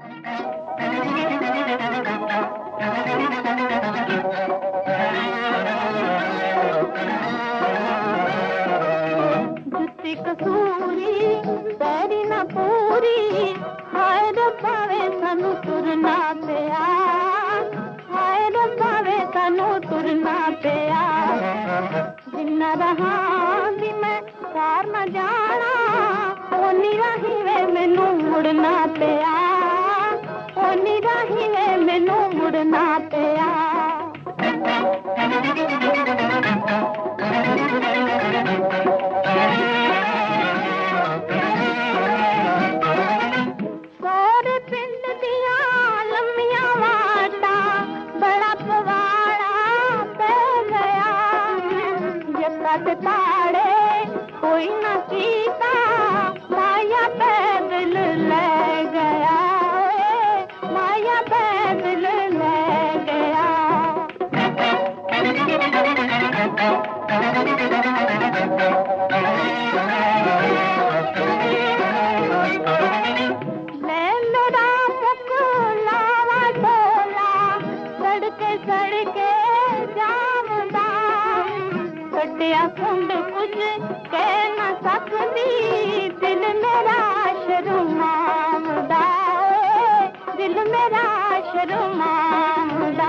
जुत्ती कसूरी पैरी ना पूरी हाय रब्बा वे सानू तुरना पिया हाय रब्बा वे सानू तुरना पिया जिन्ना रहा भी मैं सार न जाना ओनी राही वे मैनू मुड़ना पिया ओनी राही वे मैनू मुड़ना पिया सोरे पिंड दिया लम्मिया वाटा बड़ा पवाड़ा पै गया जता ते ताड़े कोई न कीता माया पैदल ले गया माया पैदल ले गया ले मेरा मुकुलावा ढोला सड़के सड़के जामदा कटिया कुंड कुछ कह न सकती दिल मेरा शर्मांदा दिल मेरा शर्मांदा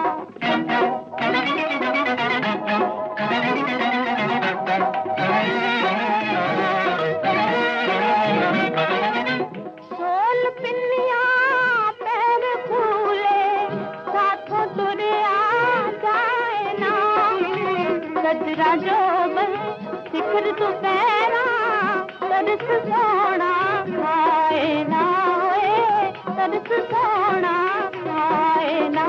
सोल पिन्निया पैर फूले साथों तुरिया जाए ना गजरा जोबन शिखर तू पैरा तरस सोना खाए ना तरस सोना खाए ना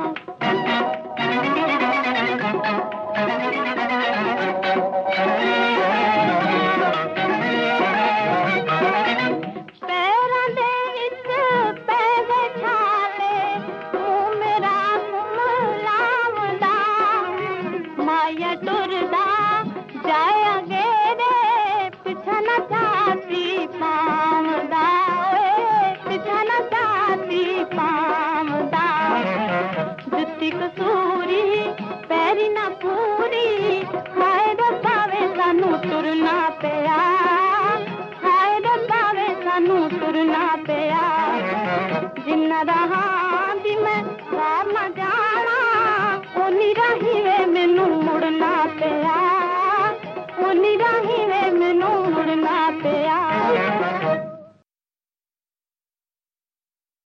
पैरां दे विच पै गए छाले तूं मेरा मुलावदा माया टुरदा जाया गेरे पिछा न चाती पावदा पिछा न चाती पावदा जुत्ती कसूरी पैरी ना पूरी हाय रब्बा वे सानू तुरना पिया हाय रब्बा वे सानू तुरना पिया जिन्ना रहा भी मैं सार न